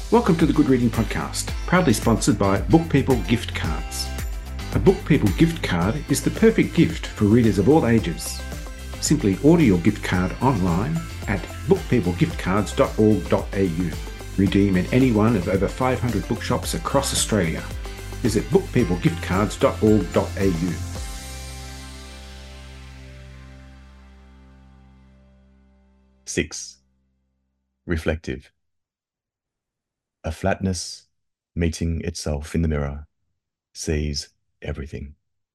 Welcome to the Good Reading Podcast, proudly sponsored by Book People Gift Cards. A Book People gift card is the perfect gift for readers of all ages. Simply order your gift card online at bookpeoplegiftcards.org.au. Redeem at any one of over 500 bookshops across Australia. Visit bookpeoplegiftcards.org.au. 6. Reflective. A flatness meeting itself in the mirror sees everything.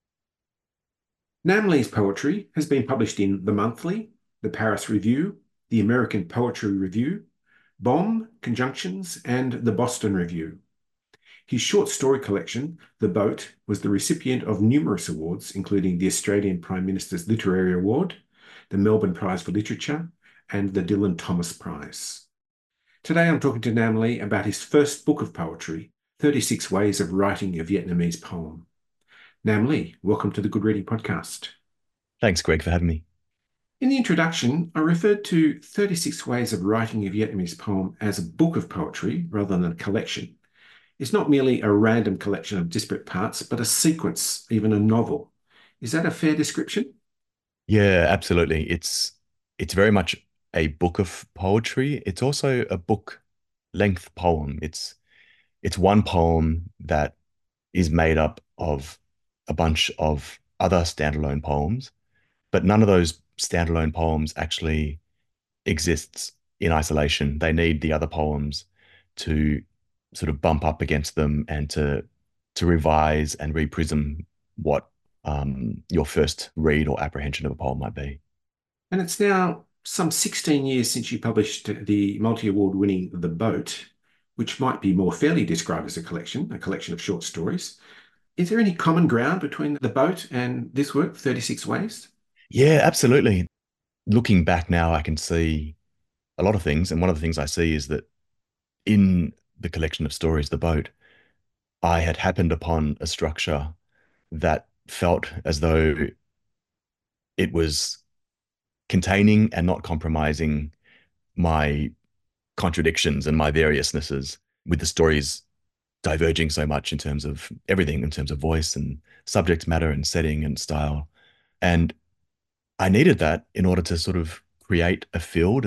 Namley's poetry has been published in The Monthly, The Paris Review, The American Poetry Review, Bomb, Conjunctions, and The Boston Review. His short story collection, The Boat, was the recipient of numerous awards, including the Australian Prime Minister's Literary Award, the Melbourne Prize for Literature, and the Dylan Thomas Prize. Today I'm talking to Namley about his first book of poetry, 36 Ways of Writing a Vietnamese Poem. Namley, welcome to the Good Reading Podcast. Thanks, Greg, for having me. In the introduction, I referred to 36 Ways of Writing a Vietnamese Poem as a book of poetry rather than a collection. It's not merely a random collection of disparate parts, but a sequence, even a novel. Is that a fair description? Yeah, absolutely. It's very much a book of poetry. It's also a book length poem. It's one poem that is made up of a bunch of other standalone poems, but none of those standalone poems actually exists in isolation. They need the other poems to sort of bump up against them and to revise and reprism what your first read or apprehension of a poem might be. And it's now some 16 years since you published the multi-award winning The Boat, which might be more fairly described as a collection of short stories. Is there any common ground between The Boat and this work, 36 Ways? Yeah, absolutely. Looking back now, I can see a lot of things. And one of the things I see is that in the collection of stories, The Boat, I had happened upon a structure that felt as though it was containing and not compromising my contradictions and my variousnesses, with the stories diverging so much in terms of everything, in terms of voice and subject matter and setting and style. And I needed that in order to sort of create a field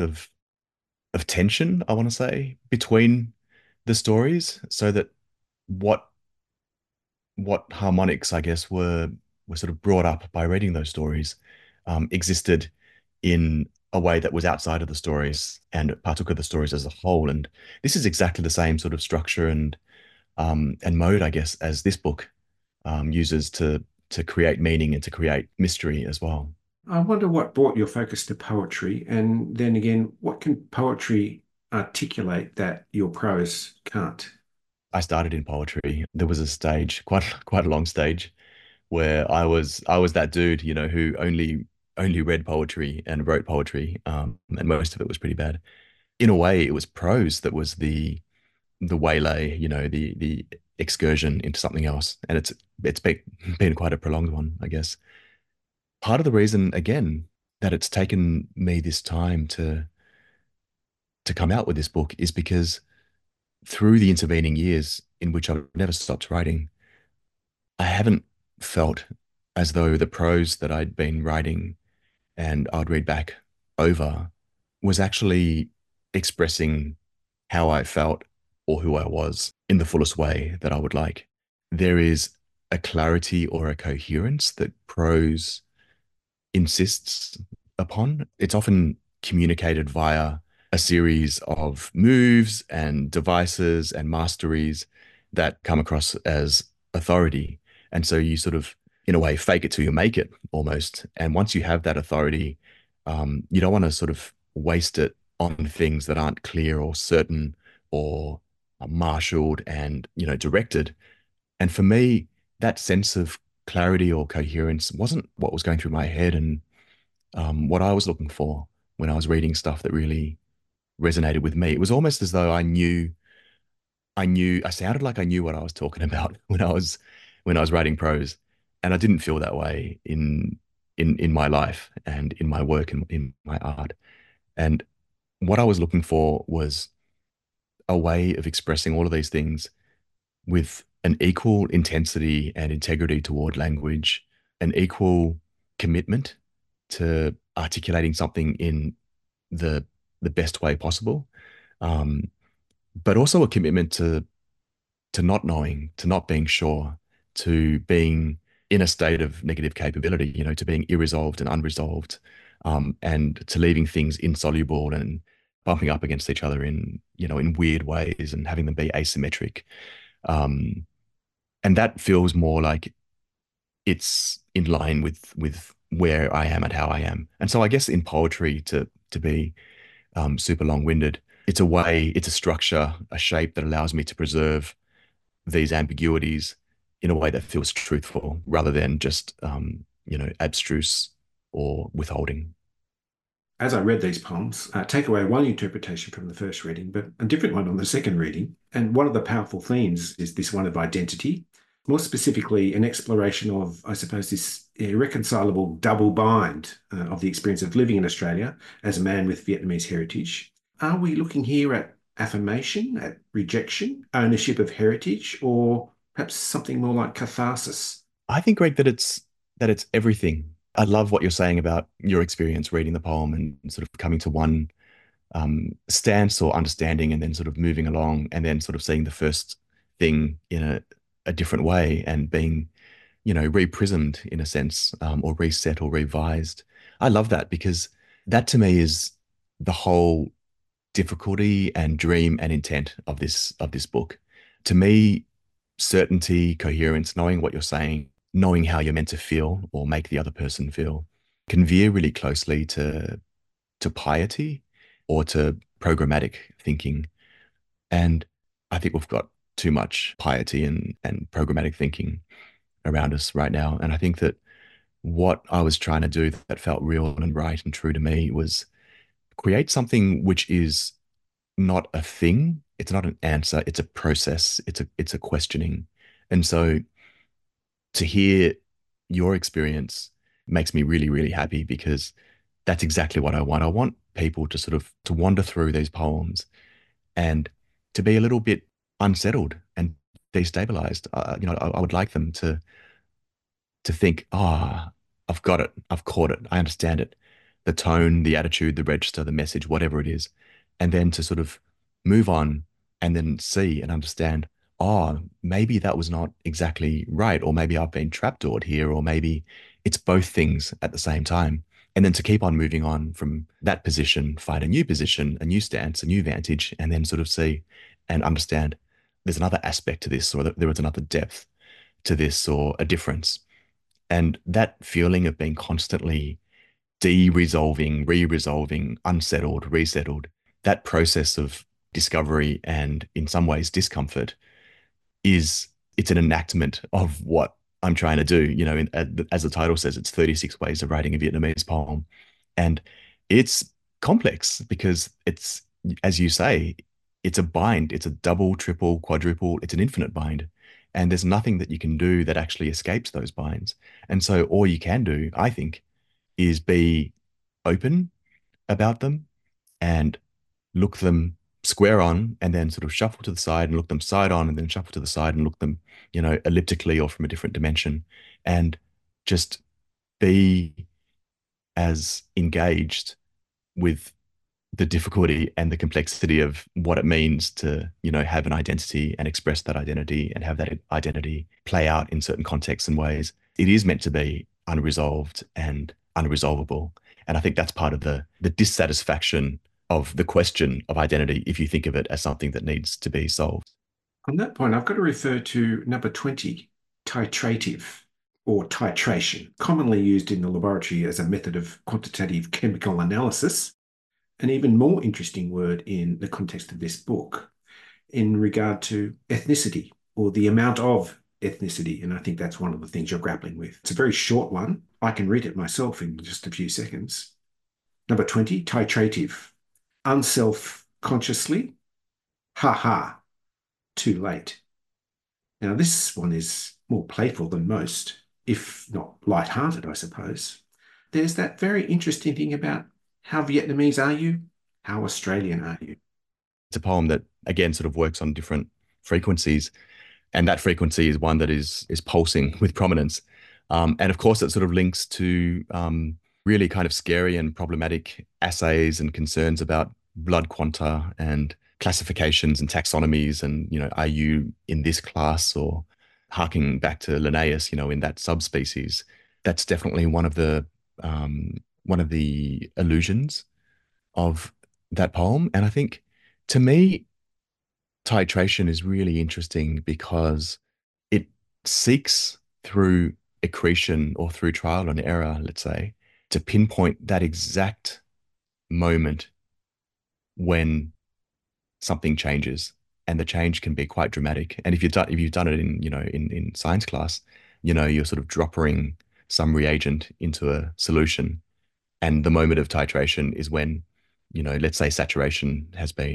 of tension, I want to say, between the stories, so that what what harmonics, I guess, were sort of brought up by reading those stories, existed in a way that was outside of the stories and partook of the stories as a whole. And this is exactly the same sort of structure and mode, I guess, as this book uses to create meaning and to create mystery as well. I wonder what brought your focus to poetry, and then again, what can poetry articulate that your prose can't? I started in poetry. There was a stage, quite a long stage, where I was that dude, who only read poetry and wrote poetry, and most of it was pretty bad. In a way, it was prose that was the waylay, the excursion into something else, and it's been quite a prolonged one, I guess. Part of the reason, again, that it's taken me this time to come out with this book is because through the intervening years in which I've never stopped writing, I haven't felt as though the prose that I'd been writing and I'd read back over was actually expressing how I felt or who I was in the fullest way that I would like. There is a clarity or a coherence that prose insists upon. It's often communicated via a series of moves and devices and masteries that come across as authority. And so you sort of, in a way, fake it till you make it almost. And once you have that authority, you don't want to sort of waste it on things that aren't clear or certain or marshaled and, directed. And for me, that sense of clarity or coherence wasn't what was going through my head and what I was looking for when I was reading stuff that really resonated with me. It was almost as though I sounded like I knew what I was talking about when I was writing prose, and I didn't feel that way in my life and in my work and in my art. And what I was looking for was a way of expressing all of these things with an equal intensity and integrity toward language, an equal commitment to articulating something in the the best way possible, um, but also a commitment to not knowing, to not being sure, to being in a state of negative capability, to being irresolved and unresolved, and to leaving things insoluble and bumping up against each other in weird ways and having them be asymmetric. Um, and that feels more like it's in line with where I am and how I am. And so I guess in poetry, to be super long-winded, it's a way, it's a structure, a shape that allows me to preserve these ambiguities in a way that feels truthful rather than just abstruse or withholding. As I read these poems, take away one interpretation from the first reading, but a different one on the second reading. And one of the powerful themes is this one of identity, more specifically, an exploration of, I suppose, this irreconcilable double bind of the experience of living in Australia as a man with Vietnamese heritage. Are we looking here at affirmation, at rejection, ownership of heritage, or perhaps something more like catharsis? I think, Greg, that it's everything. I love what you're saying about your experience reading the poem and sort of coming to one stance or understanding and then sort of moving along and then sort of seeing the first thing in a different way and being, reprismed in a sense, or reset or revised. I love that because that to me is the whole difficulty and dream and intent of this book. To me, certainty, coherence, knowing what you're saying, knowing how you're meant to feel or make the other person feel, can veer really closely to piety or to programmatic thinking. And I think we've got too much piety and programmatic thinking around us right now. And I think that what I was trying to do that felt real and right and true to me was create something which is not a thing. It's not an answer. It's a process. It's a questioning. And so to hear your experience makes me really, really happy because that's exactly what I want. I want people to sort of to wander through these poems and to be a little bit unsettled and destabilized. I would like them to think, ah, I've got it, I've caught it, I understand it. The tone, the attitude, the register, the message, whatever it is. And then to sort of move on and then see and understand, oh, maybe that was not exactly right, or maybe I've been trapdoored here, or maybe it's both things at the same time. And then to keep on moving on from that position, a new stance, a new vantage, and then sort of see and understand there's another aspect to this, or there is another depth to this, or a difference. And that feeling of being constantly de-resolving, re-resolving, unsettled, resettled, that process of discovery and in some ways discomfort is it's an enactment of what I'm trying to do. As the title says, it's 36 ways of writing a Vietnamese poem. And it's complex because it's, as you say, it's a bind, it's a double, triple, quadruple, it's an infinite bind. And there's nothing that you can do that actually escapes those binds. And so all you can do, I think, is be open about them and look them square on and then sort of shuffle to the side and look them side on and then shuffle to the side and look them, elliptically or from a different dimension and just be as engaged with the difficulty and the complexity of what it means to, have an identity and express that identity and have that identity play out in certain contexts and ways. It is meant to be unresolved and unresolvable. And I think that's part of the dissatisfaction of the question of identity if you think of it as something that needs to be solved. On that point, I've got to refer to number 20, titrative or titration, commonly used in the laboratory as a method of quantitative chemical analysis. An even more interesting word in the context of this book in regard to ethnicity or the amount of ethnicity. And I think that's one of the things you're grappling with. It's a very short one. I can read it myself in just a few seconds. Number 20, titrative, unself consciously, ha ha, too late. Now, this one is more playful than most, if not light-hearted, I suppose. There's that very interesting thing about how Vietnamese are you? How Australian are you? it's a poem that again sort of works on different frequencies, and that frequency is one that is pulsing with prominence. And of course, it sort of links to really kind of scary and problematic assays and concerns about blood quanta and classifications and taxonomies, and are you in this class, or harking back to Linnaeus, in that subspecies. That's definitely one of the illusions of that poem. And I think, to me, titration is really interesting because it seeks through accretion or through trial and error, let's say, to pinpoint that exact moment when something changes. And the change can be quite dramatic. And if you've done it in, in science class, you're sort of dropping some reagent into a solution. And the moment of titration is when, let's say saturation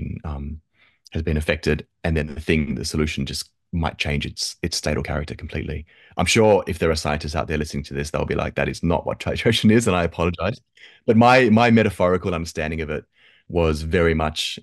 has been affected, and then the solution just might change its state or character completely. I'm sure if there are scientists out there listening to this, they'll be like, "That is not what titration is," and I apologize. But my metaphorical understanding of it was very much,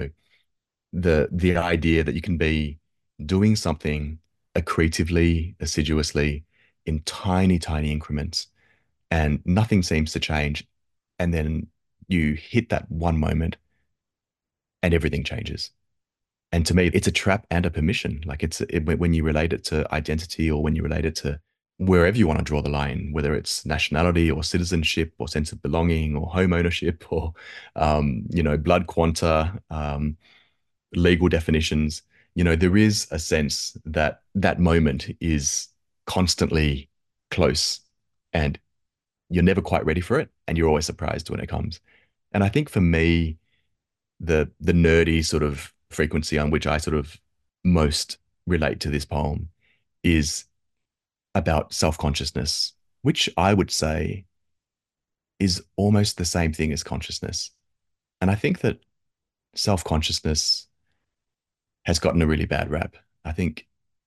the idea that you can be doing something accretively, assiduously, in tiny, tiny increments, and nothing seems to change. And then you hit that one moment and everything changes. And to me, it's a trap and a permission. Like when you relate it to identity, or when you relate it to wherever you want to draw the line, whether it's nationality or citizenship or sense of belonging or home ownership or, blood quanta, legal definitions, there is a sense that that moment is constantly close, and you're never quite ready for it, and you're always surprised when it comes. And I think for me, the nerdy sort of frequency on which I sort of most relate to this poem is about self-consciousness, which I would say is almost the same thing as consciousness. And I think that self-consciousness has gotten a really bad rap. I think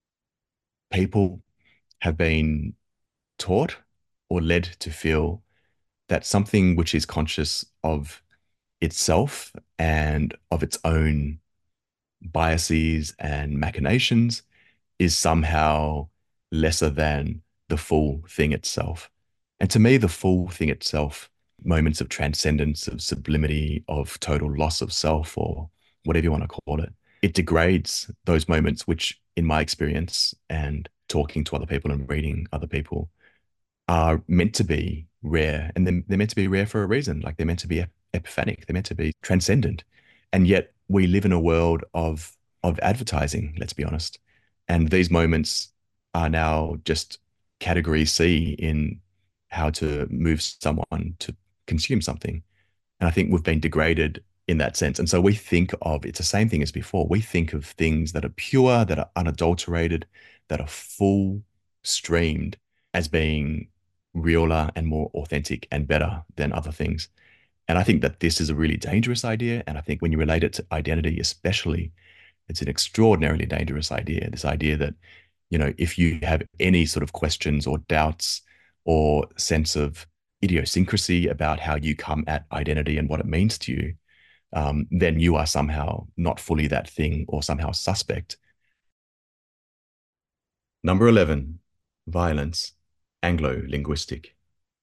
people have been taught or led to feel that something which is conscious of itself and of its own biases and machinations is somehow lesser than the full thing itself. And to me, the full thing itself, moments of transcendence, of sublimity, of total loss of self, or whatever you want to call it, it degrades those moments, which, in my experience and talking to other people and reading other people, are meant to be rare. And they're meant to be rare for a reason. Like, they're meant to be epiphanic, they're meant to be transcendent. And yet we live in a world of advertising, let's be honest. And these moments are now just category C in how to move someone to consume something. And I think we've been degraded in that sense. And so we think of it's the same thing as before. We think of things that are pure, that are unadulterated, that are full streamed, as being realer and more authentic and better than other things. And I think that this is a really dangerous idea. And I think when you relate it to identity, especially, it's an extraordinarily dangerous idea. This idea that, if you have any sort of questions or doubts or sense of idiosyncrasy about how you come at identity and what it means to you, then you are somehow not fully that thing, or somehow suspect. Number 11, violence, Anglo-linguistic.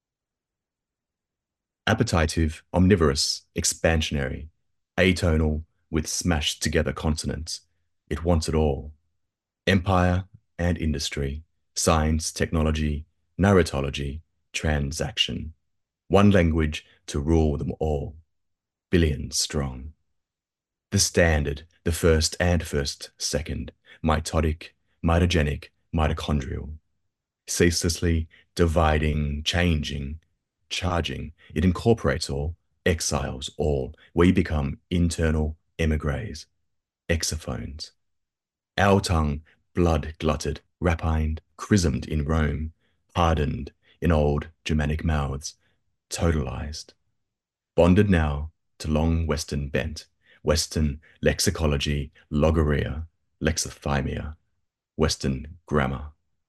Appetitive, omnivorous, expansionary, atonal, with smashed together consonants. It wants it all. Empire and industry, science, technology, narratology, transaction. One language to rule them all. Billions strong. The standard, the first and first second, mitotic, mitogenic, mitochondrial. Ceaselessly dividing, changing, charging. It incorporates all, exiles all. We become internal emigres, exophones. Our tongue, blood glutted, rapined, chrismed in Rome, hardened in old Germanic mouths, totalized. Bonded now to long Western bent, Western lexicology, logoria, lexithymia, Western grammar.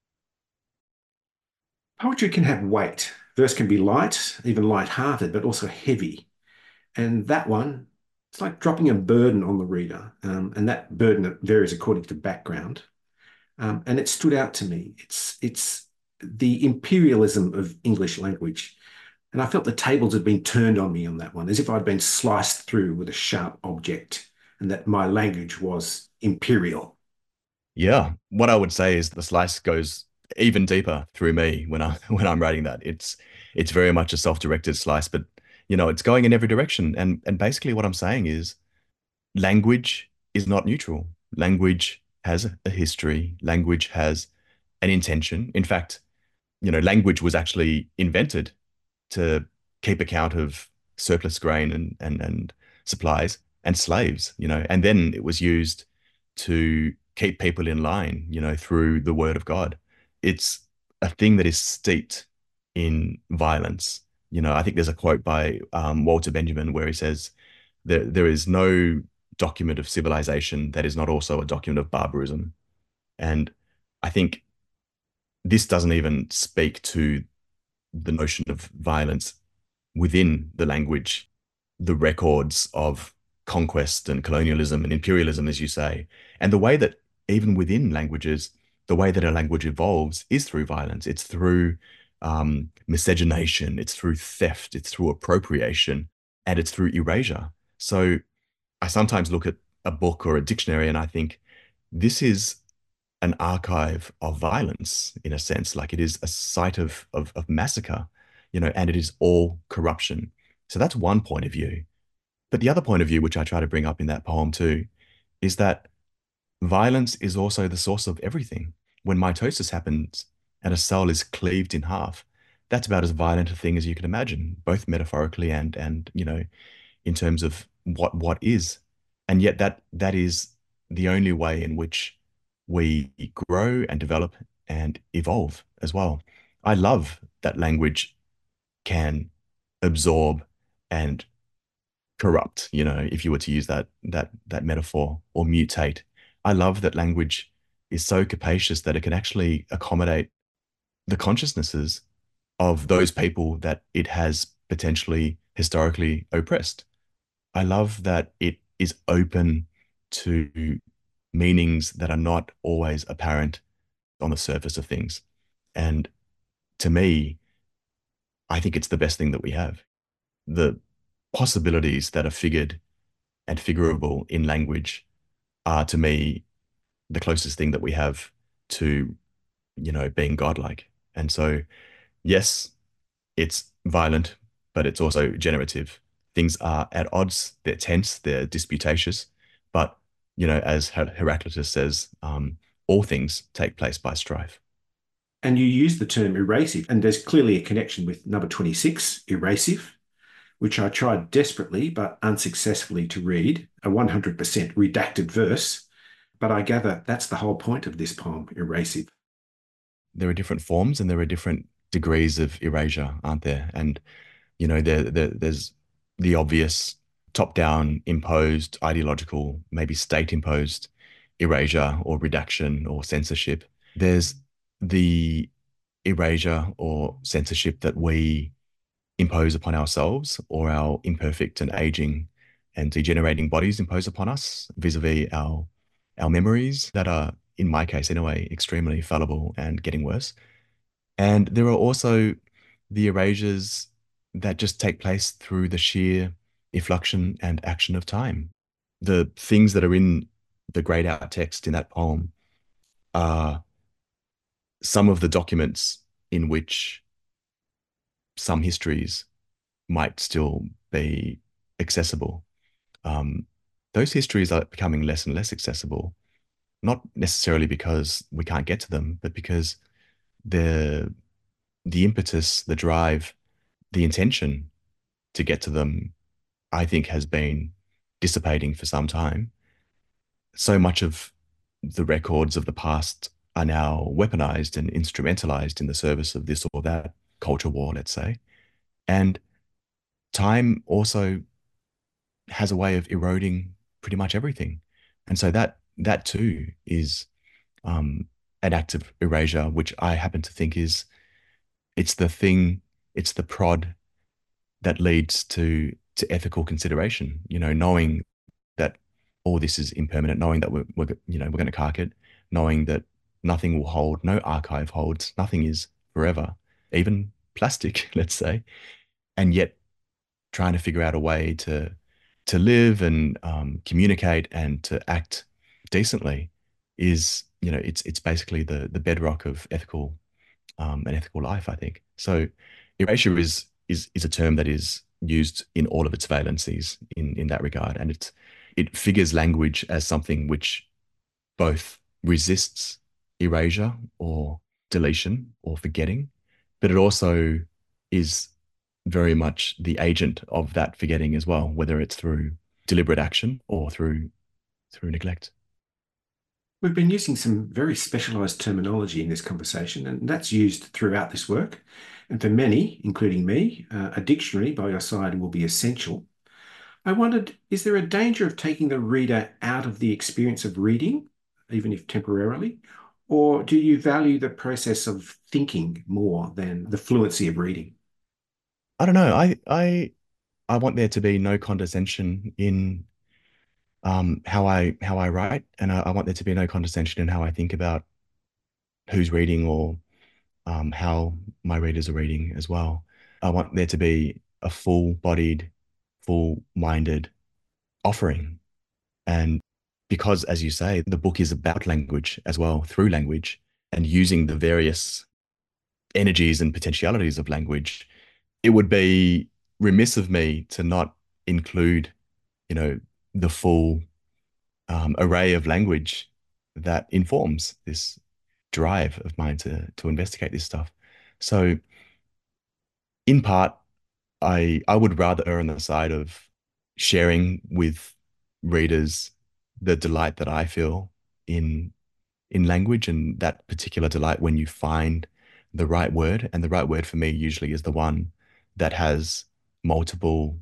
Poetry can have weight. Verse can be light, even light-hearted, but also heavy. And that one It's like dropping a burden on the reader, and that burden varies according to background. And it stood out to me. It's the imperialism of English language. And I felt the tables had been turned on me on that one, as if I'd been sliced through with a sharp object, and that my language was imperial. Yeah, what I would say is the slice goes even deeper through me when I when I'm writing that. It's very much a self-directed slice, but it's going in every direction. And basically what I'm saying is language is not neutral. Language has a history. Language has an intention. In fact, language was actually invented to keep account of surplus grain and supplies and slaves, and then it was used to keep people in line, through the word of God. It's a thing that is steeped in violence. I think there's a quote by Walter Benjamin where he says, there is no document of civilization that is not also a document of barbarism. And I think this doesn't even speak to the notion of violence within the language, the records of conquest and colonialism and imperialism, as you say, and the way that even within languages, the way that a language evolves is through violence. It's through miscegenation, it's through theft, it's through appropriation, and it's through erasure. So I sometimes look at a book or a dictionary and I think this is an archive of violence in a sense, like it is a site of massacre, and it is all corruption. So that's one point of view. But the other point of view, which I try to bring up in that poem too, is that violence is also the source of everything. When mitosis happens and a cell is cleaved in half, that's about as violent a thing as you can imagine, both metaphorically and in terms of what is. And yet that is the only way in which we grow and develop and evolve as well. I love that language can absorb and corrupt, if you were to use that metaphor, or mutate. I love that language is so capacious that it can actually accommodate the consciousnesses of those people that it has potentially historically oppressed. I love that it is open to meanings that are not always apparent on the surface of things. And to me, I think it's the best thing that we have. The possibilities that are figured and figurable in language are, to me, the closest thing that we have to, being godlike. And so, yes, it's violent, but it's also generative. Things are at odds, they're tense, they're disputatious, but as Heraclitus says, all things take place by strife. And you use the term erasive, and there's clearly a connection with number 26, erasive, which I tried desperately but unsuccessfully to read, a 100% redacted verse. But I gather that's the whole point of this poem, erasive. There are different forms and there are different degrees of erasure, aren't there? And there's the obvious top-down imposed, ideological, maybe state-imposed erasure or redaction or censorship. There's the erasure or censorship that we impose upon ourselves, or our imperfect and aging and degenerating bodies impose upon us vis-a-vis our memories that are, in my case anyway, extremely fallible and getting worse. And there are also the erasures that just take place through the sheer effluxion and action of time. The things that are in the grayed out text in that poem are some of the documents in which some histories might still be accessible. Um, those histories are becoming less and less accessible, not necessarily because we can't get to them, but because the the impetus, the drive, the intention to get to them, I think, has been dissipating for some time. So much of the records of the past are now weaponized and instrumentalized in the service of this or that culture war, let's say. And time also has a way of eroding pretty much everything. And so that too is an act of erasure, which I happen to think is it's the thing, it's the prod that leads to ethical consideration. Knowing that all this is impermanent, knowing that we're going to cark it, knowing that nothing will hold, no archive holds, nothing is forever, even plastic, let's say, and yet trying to figure out a way to live and communicate and to act decently is, it's basically the bedrock of ethical an ethical life, I think. So erasure is a term that is used in all of its valencies in that regard. And it figures language as something which both resists erasure or deletion or forgetting, but it also is very much the agent of that forgetting as well, whether it's through deliberate action or through neglect. We've been using some very specialized terminology in this conversation, and that's used throughout this work. And for many, including me, a dictionary by your side will be essential. I wondered, is there a danger of taking the reader out of the experience of reading, even if temporarily? Or do you value the process of thinking more than the fluency of reading? I don't know. I want there to be no condescension in how I write, and I want there to be no condescension in how I think about who's reading or how my readers are reading as well. I want there to be a full-bodied, full-minded offering, and because, as you say, the book is about language as well, through language and using the various energies and potentialities of language, it would be remiss of me to not include, you know, the full array of language that informs this drive of mine to investigate this stuff. So, in part, I would rather err on the side of sharing with readers the delight that I feel in in language, and that particular delight when you find the right word. And the right word for me usually is the one that has multiple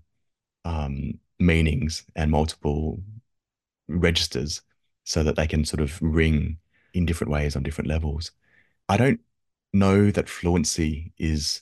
meanings and multiple registers so that they can sort of ring in different ways on different levels. I don't know that fluency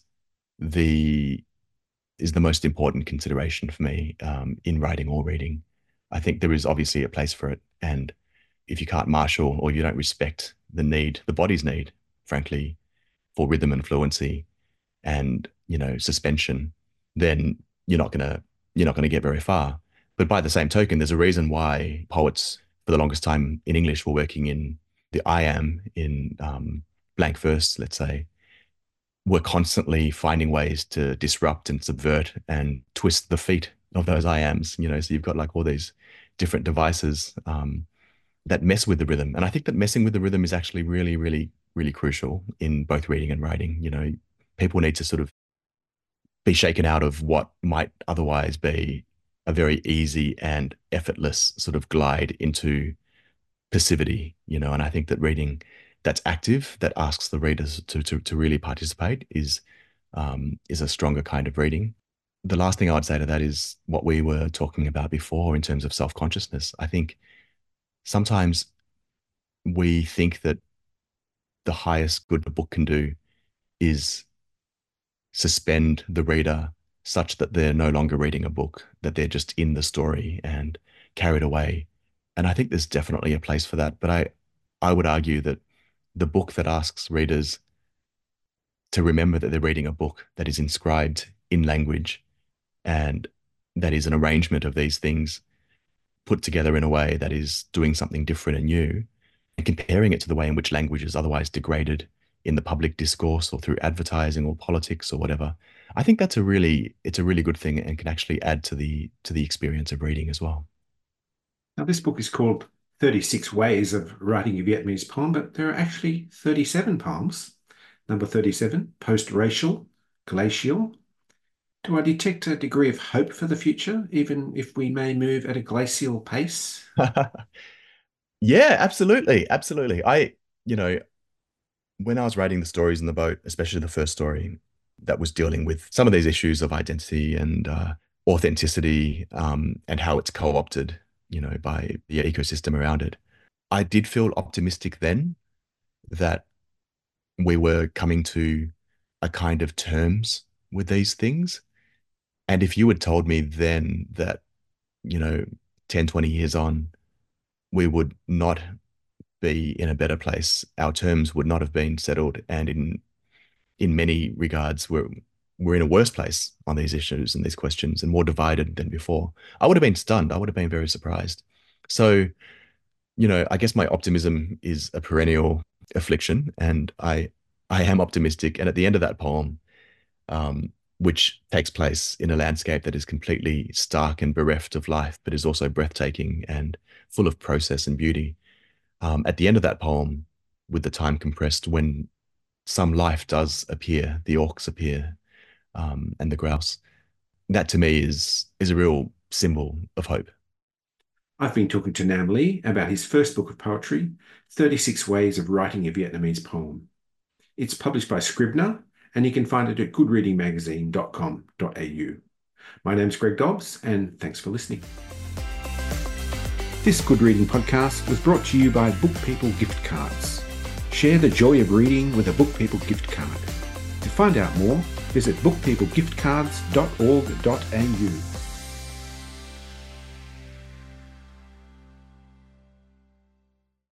the is the most important consideration for me in writing or reading. I think there is obviously a place for it, and if you can't marshal or you don't respect the need, the body's need, frankly, for rhythm and fluency and suspension, then you're not gonna you're not gonna get very far. But by the same token, there's a reason why poets for the longest time in English were working in the I am in blank verse, let's say, were constantly finding ways to disrupt and subvert and twist the feet of those I ams. So you've got like all these different devices that mess with the rhythm. And I think that messing with the rhythm is actually really, really, really crucial in both reading and writing. People need to sort of be shaken out of what might otherwise be a very easy and effortless sort of glide into passivity, and I think that reading that's active, that asks the readers to really participate is a stronger kind of reading. The last thing I would say to that is what we were talking about before in terms of self-consciousness. I think sometimes we think that the highest good a book can do is suspend the reader such that they're no longer reading a book, that they're just in the story and carried away. And I think there's definitely a place for that. But I would argue that the book that asks readers to remember that they're reading a book that is inscribed in language and that is an arrangement of these things put together in a way that is doing something different and new, and comparing it to the way in which language is otherwise degraded in the public discourse or through advertising or politics or whatever. I think it's a really good thing and can actually add to the experience of reading as well. Now, this book is called 36 Ways of Writing a Vietnamese Poem, but there are actually 37 poems. Number 37, post-racial, glacial. Do I detect a degree of hope for the future, even if we may move at a glacial pace? Yeah, absolutely. Absolutely. You know, when I was writing the stories in the boat, especially the first story that was dealing with some of these issues of identity and authenticity, and how it's co-opted, by the ecosystem around it, I did feel optimistic then that we were coming to a kind of terms with these things. And if you had told me then that, you know, 10, 20 years on, we would not be in a better place. Our terms would not have been settled. And in many regards, we're in a worse place on these issues and these questions and more divided than before. I would have been stunned. I would have been very surprised. So, I guess my optimism is a perennial affliction, and I am optimistic. And at the end of that poem, which takes place in a landscape that is completely stark and bereft of life, but is also breathtaking and full of process and beauty. At the end of that poem, with the time compressed, when some life does appear, the orcs appear, and the grouse, that to me is a real symbol of hope. I've been talking to Nam Le about his first book of poetry, 36 Ways of Writing a Vietnamese Poem. It's published by Scribner, and you can find it at goodreadingmagazine.com.au. My name's Greg Dobbs, and thanks for listening. This Good Reading podcast was brought to you by Book People gift cards. Share the joy of reading with a Book People gift card. To find out more, visit bookpeoplegiftcards.org.au.